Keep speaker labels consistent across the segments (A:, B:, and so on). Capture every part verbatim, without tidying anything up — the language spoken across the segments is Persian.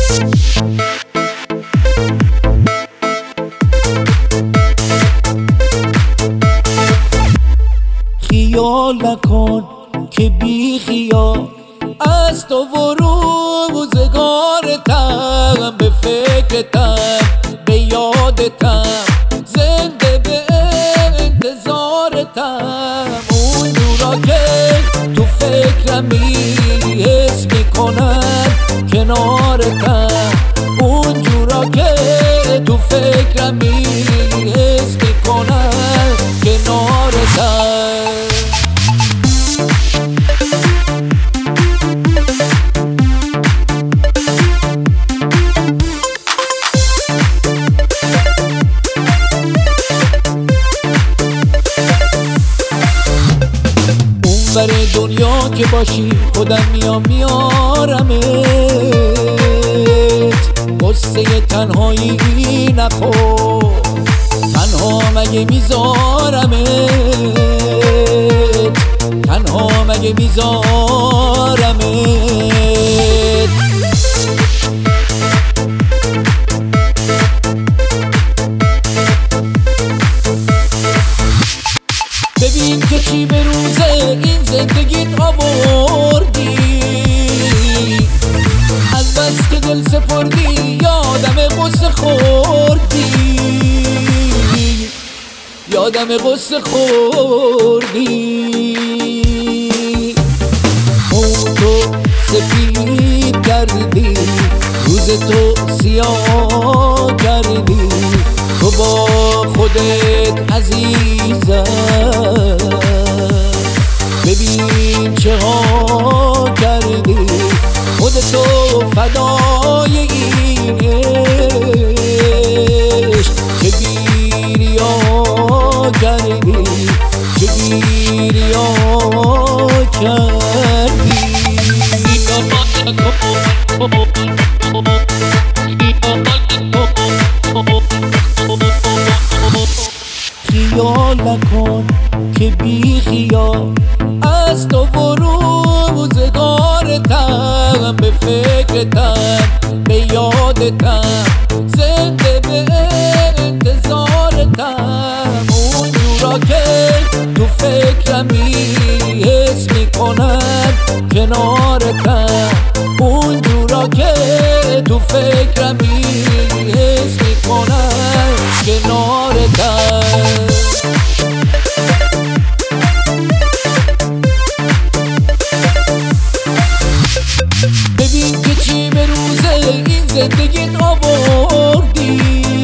A: خیال نکن که بی خیال از تو و روزگارتم، به فکرتم به یادتم، زنده به انتظارتم. اون جورا که تو فکرمی حس میکنم کنارتم، اون جورا که تو فکرمی حس میکنم کنارتم. بر دنیا که باشی خودم میام میارمت، قصه تنهایی نخور، تنها مگه میذارمت، تنها مگه میذارمت. ببین که چی به روزه این زندگیت آوردی، از بس که دل سپردی یادم قصه خوردی، یادم قصه خوردی. موتو سفید کردی، روز تو سیاه کردی، تو با خودت عزیزم. ببین چه ها کردی، خودتو فدای این عشق، چه گیریا کردی، چه گیریا کردی. خیال نکن که بی خیال از تو و روزگارتم، به فکرتم به یادتم، زنده به انتظارتم. اون جورا که تو فکرمی حس میکنم کنارتم، اون جورا که تو فکرمی حس میکنم کنارتم. ببین که چی به روزه این زندگیت آوردی،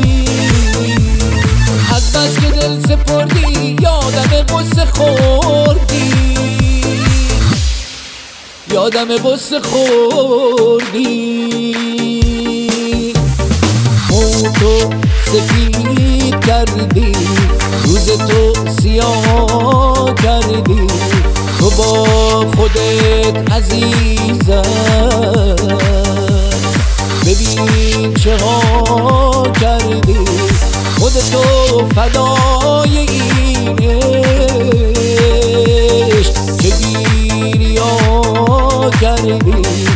A: از بس که دل سپردی یادم قصه خوردی، یادم قصه خوردی. موتو سفید کردی، روز تو سیاه کردی، تو با خودت عزیزم. ببین چه ها کردی، خودتو فدای این عشق، چه گیریا کردی،